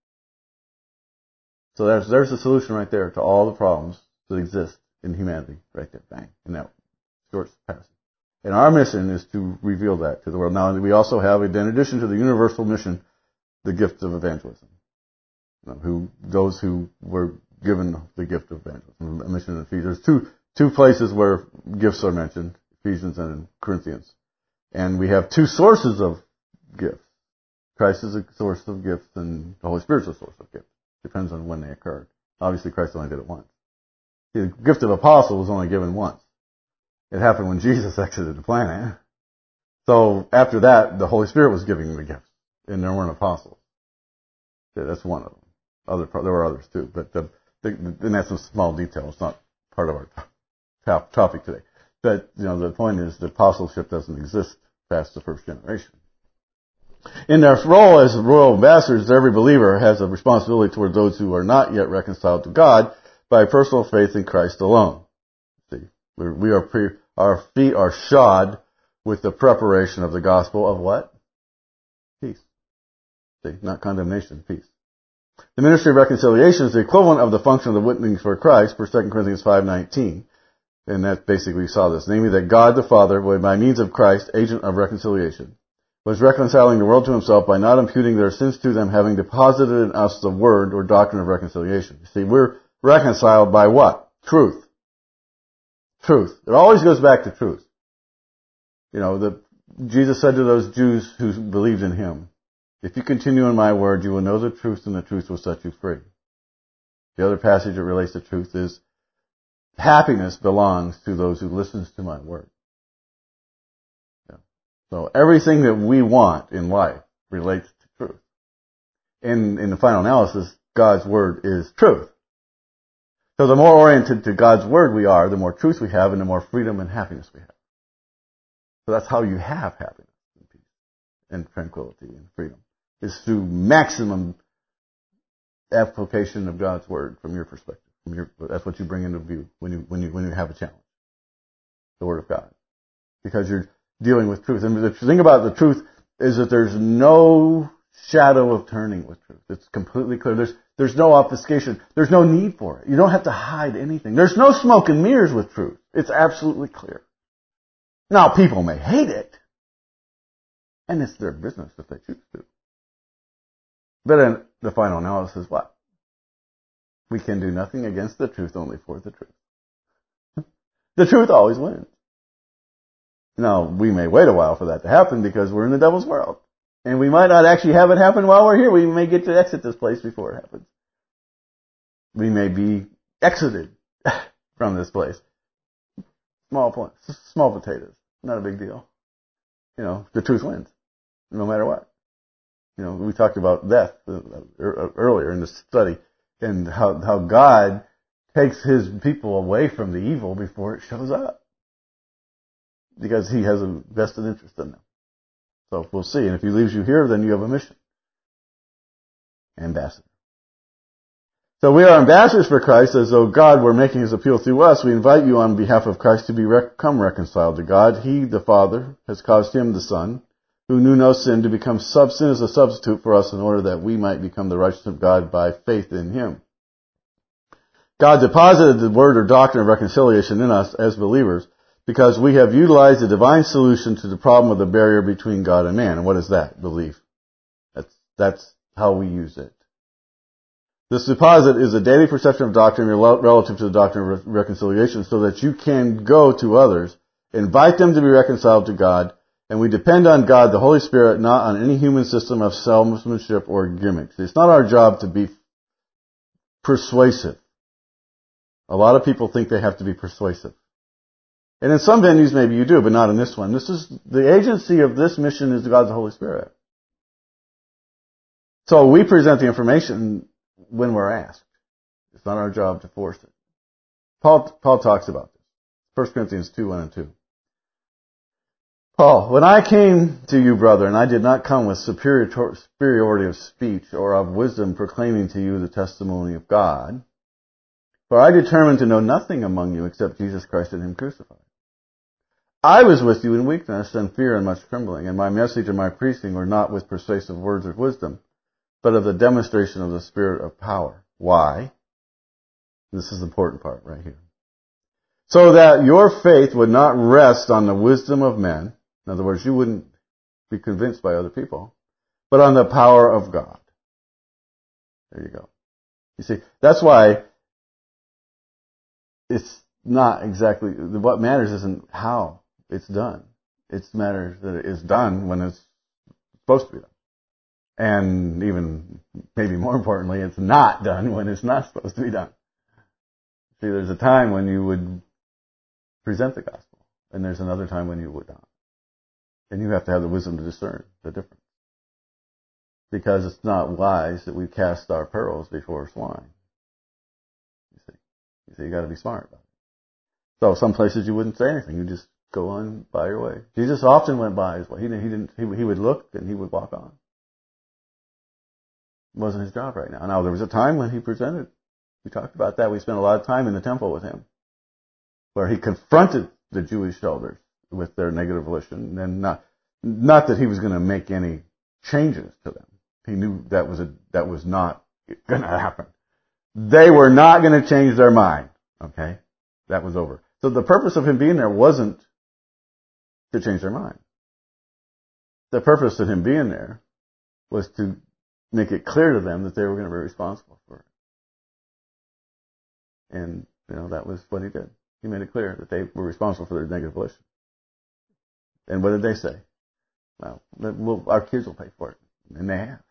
So there's the solution right there to all the problems that exist in humanity, right there, bang, in that short passage. And our mission is to reveal that to the world. Now, we also have, in addition to the universal mission, the gift of evangelism. Those who were given the gift of evangelism, a mission in Ephesians. There's two places where gifts are mentioned, Ephesians and in Corinthians. And we have two sources of gifts. Christ is a source of gifts, and the Holy Spirit is a source of gifts. Depends on when they occurred. Obviously, Christ only did it once. The gift of apostle was only given once. It happened when Jesus exited the planet. So after that, the Holy Spirit was giving the gifts, and there weren't apostles. That's one of them. There were others too, but and that's a small detail. It's not part of our topic today. But the point is, the apostleship doesn't exist past the first generation. In their role as royal ambassadors, every believer has a responsibility toward those who are not yet reconciled to God by personal faith in Christ alone. See, our feet are shod with the preparation of the gospel of what? Peace. See, not condemnation, peace. The ministry of reconciliation is the equivalent of the function of the witnessing for Christ, per 2 Corinthians 5:19. And that basically saw this. Namely, that God the Father, by means of Christ, agent of reconciliation, was reconciling the world to himself by not imputing their sins to them, having deposited in us the word or doctrine of reconciliation. You see, we're reconciled by what? Truth. Truth. It always goes back to truth. Jesus said to those Jews who believed in him, if you continue in my word, you will know the truth, and the truth will set you free. The other passage that relates to truth is, happiness belongs to those who listens to my word. Yeah. So everything that we want in life relates to truth. In the final analysis, God's word is truth. So the more oriented to God's word we are, the more truth we have, and the more freedom and happiness we have. So that's how you have happiness and peace and tranquility and freedom, is through maximum application of God's word from your perspective. That's what you bring into view when you have a challenge. The word of God. Because you're dealing with truth. And the thing about the truth is that there's no shadow of turning with truth. It's completely clear. There's no obfuscation. There's no need for it. You don't have to hide anything. There's no smoke and mirrors with truth. It's absolutely clear. Now, people may hate it, and it's their business if they choose to. But in the final analysis, what? We can do nothing against the truth, only for the truth. The truth always wins. Now, we may wait a while for that to happen because we're in the devil's world. And we might not actually have it happen while we're here. We may get to exit this place before it happens. We may be exited from this place. Small potatoes. Not a big deal. The truth wins. No matter what. We talked about death earlier in the study, and how God takes his people away from the evil before it shows up. Because he has a vested interest in them. So we'll see. And if he leaves you here, then you have a mission. Ambassador. So we are ambassadors for Christ, as though God were making his appeal through us. We invite you on behalf of Christ to become reconciled to God. He, the Father, has caused him, the Son, who knew no sin, to become sin as a substitute for us in order that we might become the righteousness of God by faith in him. God deposited the word or doctrine of reconciliation in us as believers because we have utilized a divine solution to the problem of the barrier between God and man. And what is that? Belief. That's how we use it. This deposit is a daily perception of doctrine relative to the doctrine of reconciliation so that you can go to others, invite them to be reconciled to God, and we depend on God, the Holy Spirit, not on any human system of salesmanship or gimmicks. It's not our job to be persuasive. A lot of people think they have to be persuasive. And in some venues maybe you do, but not in this one. The agency of this mission is God's Holy Spirit. So we present the information when we're asked. It's not our job to force it. Paul talks about this. 1 Corinthians 2:1 and 2. Paul, when I came to you, brethren, I did not come with superiority of speech or of wisdom proclaiming to you the testimony of God. For I determined to know nothing among you except Jesus Christ and him crucified. I was with you in weakness and fear and much trembling, and my message and my preaching were not with persuasive words of wisdom, but of the demonstration of the Spirit of power. Why? This is the important part right here. So that your faith would not rest on the wisdom of men. In other words, you wouldn't be convinced by other people, but on the power of God. There you go. You see, that's why it's not exactly, what matters isn't how it's done. It matters that it is done when it's supposed to be done. And even, maybe more importantly, it's not done when it's not supposed to be done. See, there's a time when you would present the gospel, and there's another time when you would not. And you have to have the wisdom to discern the difference. Because it's not wise that we cast our pearls before swine. You see, you got to be smart about it. So some places you wouldn't say anything. You just go on by your way. Jesus often went by his way. He would look and he would walk on. It wasn't his job right now. Now there was a time when he presented. We talked about that. We spent a lot of time in the temple with him, where he confronted the Jewish elders with their negative volition, and not that he was going to make any changes to them. He knew that was not going to happen. They were not going to change their mind. Okay? That was over. So the purpose of him being there wasn't to change their mind. The purpose of him being there was to make it clear to them that they were going to be responsible for it. And, that was what he did. He made it clear that they were responsible for their negative volition. And what did they say? Well, our kids will pay for it. And they have.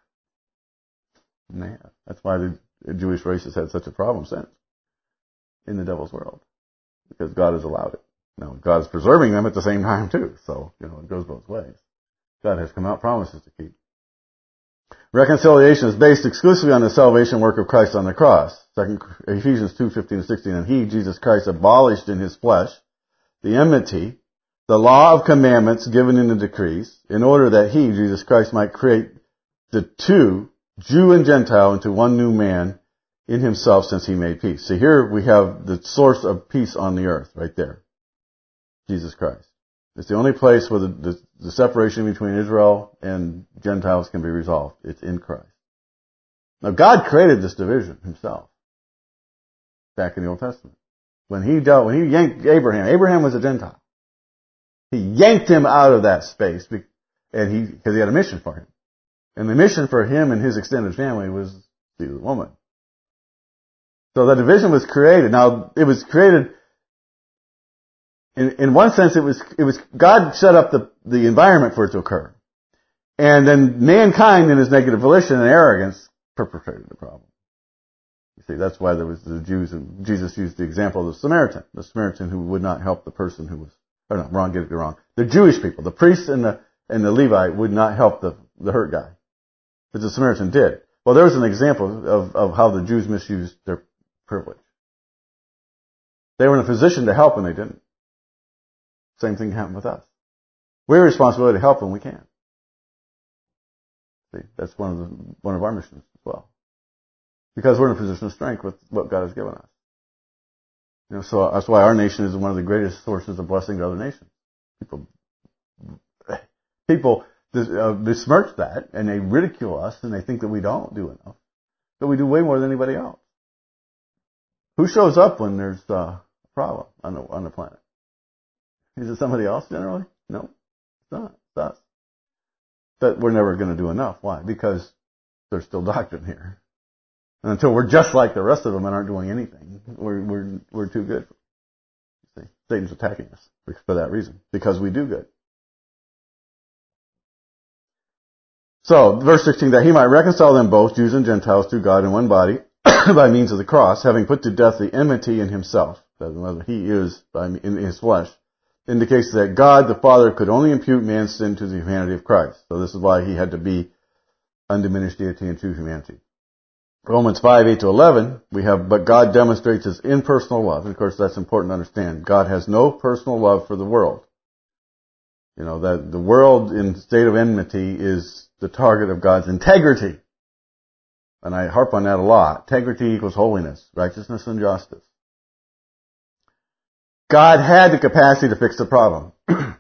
That's why the Jewish race has had such a problem since in the devil's world. Because God has allowed it. Now, God is preserving them at the same time, too. So, it goes both ways. God has come out promises to keep. Reconciliation is based exclusively on the salvation work of Christ on the cross. Ephesians 2:15-16. And he, Jesus Christ, abolished in his flesh the enmity, the law of commandments given in the decrees, in order that he, Jesus Christ, might create the two, Jew and Gentile, into one new man in himself, since he made peace. So here we have the source of peace on the earth, right there. Jesus Christ. It's the only place where the separation between Israel and Gentiles can be resolved. It's in Christ. Now God created this division himself back in the Old Testament. When he yanked Abraham was a Gentile. He yanked him out of that space because he had a mission for him. And the mission for him and his extended family was the woman. So that division was created. Now, it was created, in one sense, it was God set up the environment for it to occur. And then mankind, in his negative volition and arrogance, perpetrated the problem. You see, that's why there was the Jews, and Jesus used the example of the Samaritan who would not help the person who was, get it wrong. The Jewish people, the priest and the Levite would not help the hurt guy. But the Samaritan did. Well, there was an example of how the Jews misused their privilege. They were in a position to help and they didn't. Same thing happened with us. We're responsible to help when we can. See, that's one of our missions as well. Because we're in a position of strength with what God has given us. So that's why our nation is one of the greatest sources of blessing to other nations. People besmirch that, and they ridicule us, and they think that we don't do enough. But we do way more than anybody else. Who shows up when there's a problem on the planet? Is it somebody else generally? No, it's not. It's us. But we're never going to do enough. Why? Because there's still doctrine here. And until we're just like the rest of them and aren't doing anything, we're too good. See, Satan's attacking us for that reason, because we do good. So, verse 16, that he might reconcile them both, Jews and Gentiles, to God in one body, by means of the cross, having put to death the enmity in himself, that he is in his flesh, indicates that God the Father could only impute man's sin to the humanity of Christ. So this is why he had to be undiminished deity and true humanity. Romans 5:8-11, we have, but God demonstrates his impersonal love. And of course, that's important to understand. God has no personal love for the world. That the world in state of enmity is the target of God's integrity. And I harp on that a lot. Integrity equals holiness, righteousness, and justice. God had the capacity to fix the problem.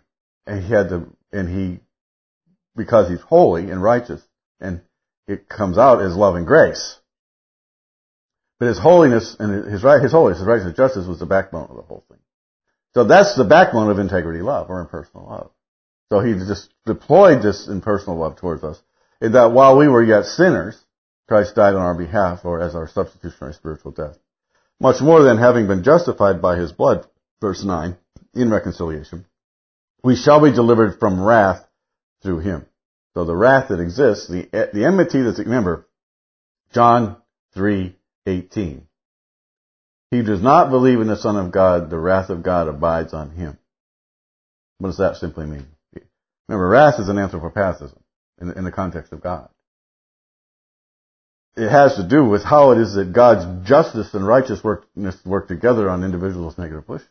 Because he's holy and righteous, and it comes out as love and grace. But his holiness and his holiness, his righteousness and justice was the backbone of the whole thing. So that's the backbone of integrity love, or impersonal love. So he just deployed this impersonal love towards us, in that while we were yet sinners, Christ died on our behalf, or as our substitutionary spiritual death. Much more than having been justified by his blood, verse 9, in reconciliation, we shall be delivered from wrath through him. So the wrath that exists, the enmity that's, remember, John 3:18. He does not believe in the Son of God, the wrath of God abides on him. What does that simply mean? Remember, wrath is an anthropopathism in the context of God. It has to do with how it is that God's justice and righteousness work together on individuals' negative push.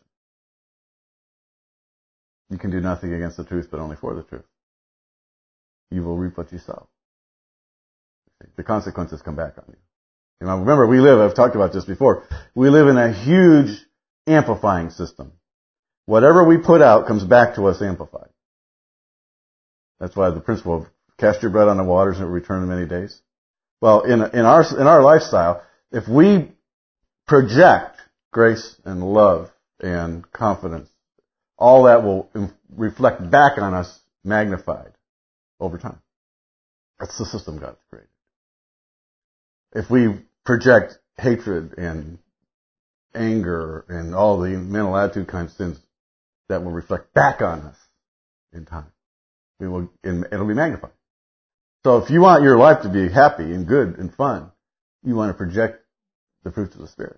You can do nothing against the truth, but only for the truth. You will reap what you sow. The consequences come back on you. Remember, I've talked about this before, we live in a huge amplifying system. Whatever we put out comes back to us amplified. That's why the principle of cast your bread on the waters and it will return in many days. Well, in our lifestyle, if we project grace and love and confidence, all that will reflect back on us magnified over time. That's the system God's created. If we project hatred and anger and all the mental attitude kinds of sins, that will reflect back on us in time. It'll be magnified. So if you want your life to be happy and good and fun, you want to project the fruits of the Spirit.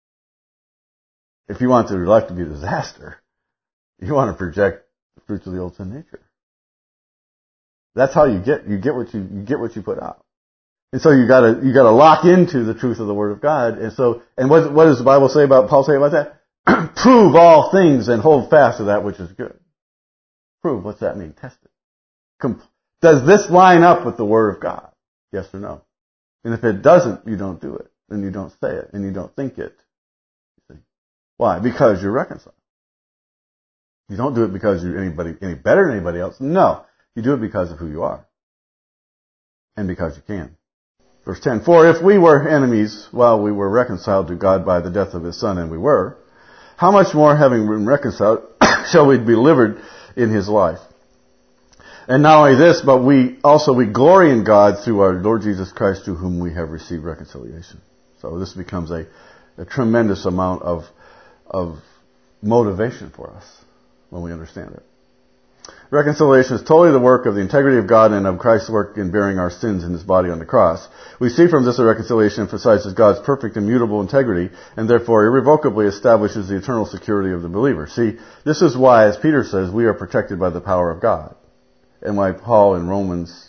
If you want your life to be a disaster, you want to project the fruits of the old sin nature. That's how you get what you put out. And so you gotta lock into the truth of the Word of God. And what does the Bible say about, Paul say about that? Prove all things and hold fast to that which is good. Prove, what's that mean? Test it. Does this line up with the Word of God? Yes or no? And if it doesn't, you don't do it. And you don't say it. And you don't think it. You see? Why? Because you're reconciled. You don't do it because you're any better than anybody else. No. You do it because of who you are. And because you can. Verse 10, for if we were enemies while we were reconciled to God by the death of His Son, and we were, how much more, having been reconciled, shall we be delivered in His life? And not only this, but we glory in God through our Lord Jesus Christ, through whom we have received reconciliation. So this becomes a tremendous amount of motivation for us when we understand it. Reconciliation is totally the work of the integrity of God and of Christ's work in bearing our sins in His body on the cross. We see from this that reconciliation emphasizes God's perfect immutable integrity and therefore irrevocably establishes the eternal security of the believer. See, this is why, as Peter says, we are protected by the power of God. And why Paul in Romans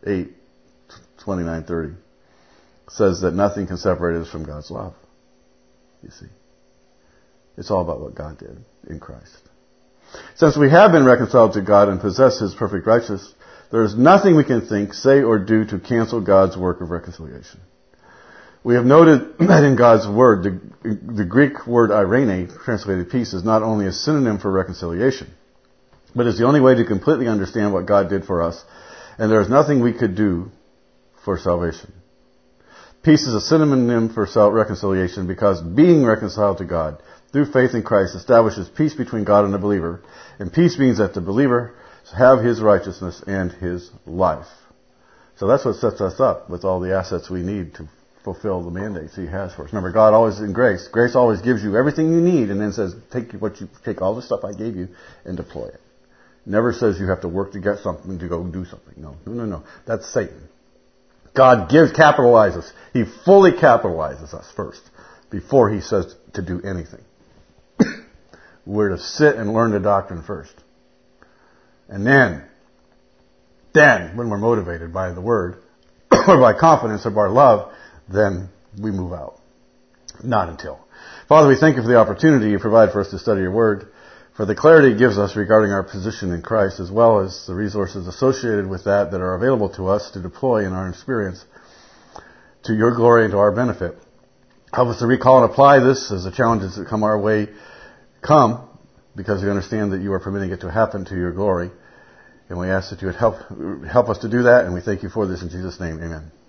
8:29-30 says that nothing can separate us from God's love. You see. It's all about what God did in Christ. Since we have been reconciled to God and possess His perfect righteousness, There is nothing we can think, say, or do to cancel God's work of reconciliation. We have noted that in God's Word, the Greek word eirene, translated peace, is not only a synonym for reconciliation, but is the only way to completely understand what God did for us, and there is nothing we could do for salvation. Peace is a synonym for reconciliation because being reconciled to God through faith in Christ establishes peace between God and the believer, and peace means that the believer have his righteousness and his life. So that's what sets us up with all the assets we need to fulfill the mandates He has for us. Remember, God always in grace always gives you everything you need, and then says, take all the stuff I gave you and deploy it. Never says you have to work to get something to go do something. No. That's Satan. God capitalizes. He fully capitalizes us first before He says to do anything. We're to sit and learn the doctrine first. And then, when we're motivated by the Word, or by confidence or by love, then we move out. Not until. Father, we thank You for the opportunity You provide for us to study Your Word, for the clarity it gives us regarding our position in Christ, as well as the resources associated with that are available to us to deploy in our experience to Your glory and to our benefit. Help us to recall and apply this as the challenges that come our way come, because we understand that You are permitting it to happen to Your glory. And we ask that You would help us to do that, and we thank You for this in Jesus' name. Amen.